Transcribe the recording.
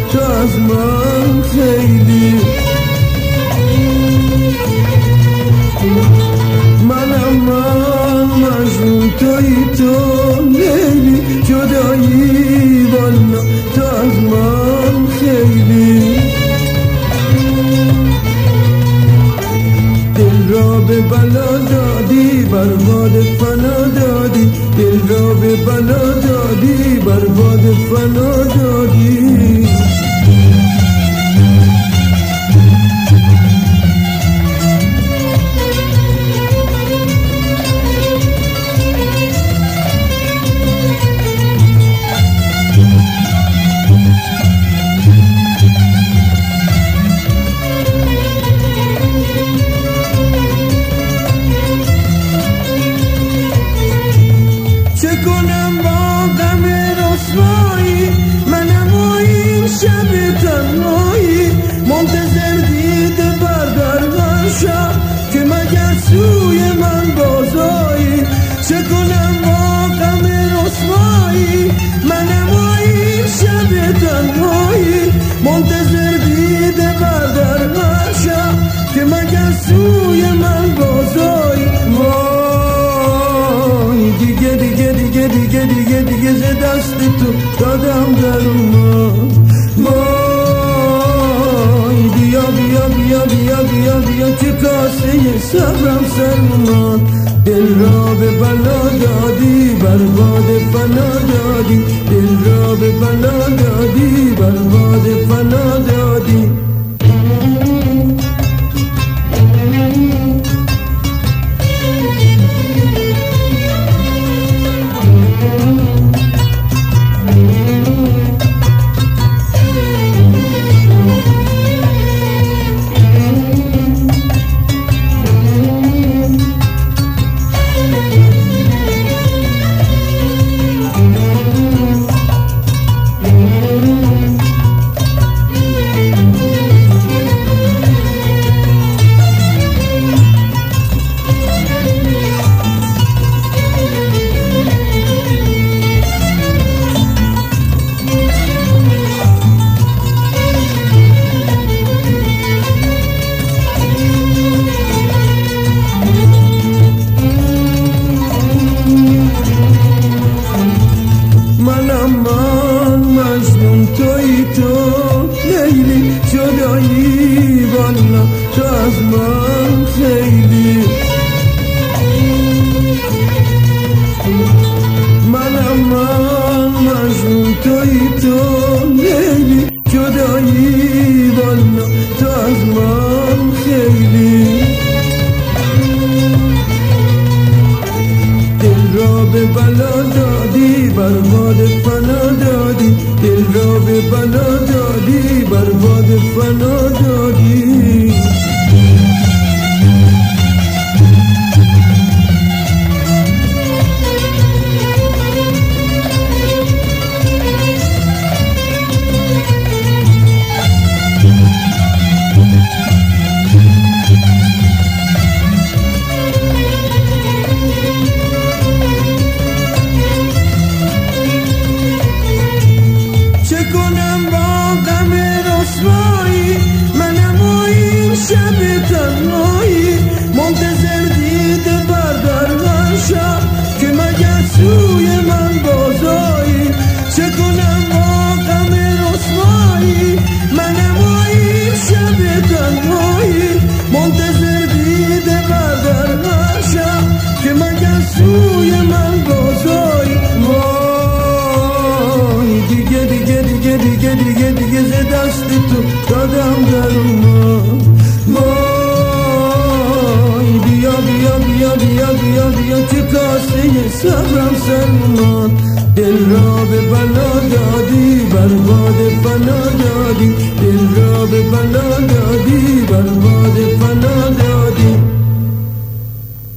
تو از من خیلی. من مجنون تویی تو لیلی، جدایی والا تو از من خیلی. دل را به بلا دادی برباد فنا دادی، دل را به بلا دادی برباد فنا دادی. چه کنم با غم رسوایی، منم و این شب تنهایی، منتظر دیده بردر شب که مگر سوی من بازایی. چه کنم با غم رسوایی، منم و این شب تنهایی، منتظر دیده بردر شب که مگر سوی من بازایی. دیگه دیگه دیگه دیگه دیگه دیگه ز دست تو دادم در اومد. وای بیا بیا بیا بیا بیا بیا که کاسه صبرم سر اومد. دل را به بلا دادی برباد فنا دادی، دل را به بلا دادی برباد فنا دادی. تویی تو لیلی، جدایی والا تو از من خیلی. من مجنون تویی تو لیلی، جدایی والا تو از من خیلی. دل را به بلا دادی برباد فنا دادی، دل را به بلا دادی برباد فنا دادی. منم و این شب تنهایی، منتظر دیده بردر شب که مگر سوی من بازایی. چه کنم با غم رسوایی، منم و این شب تنهایی، منتظر دیده بردر شب که مگر سوی من بازایی. وای دیگه دیگه دیگه دیگه دیگه دیگه ز دست تو دادم در اومد. وای بیا بیا بیا بیا بیا بیا که کاسه صبرم سر اومد. دل را به بلا دادی برباد فنا دادی، دل را به بلا دادی برباد فنا دادی.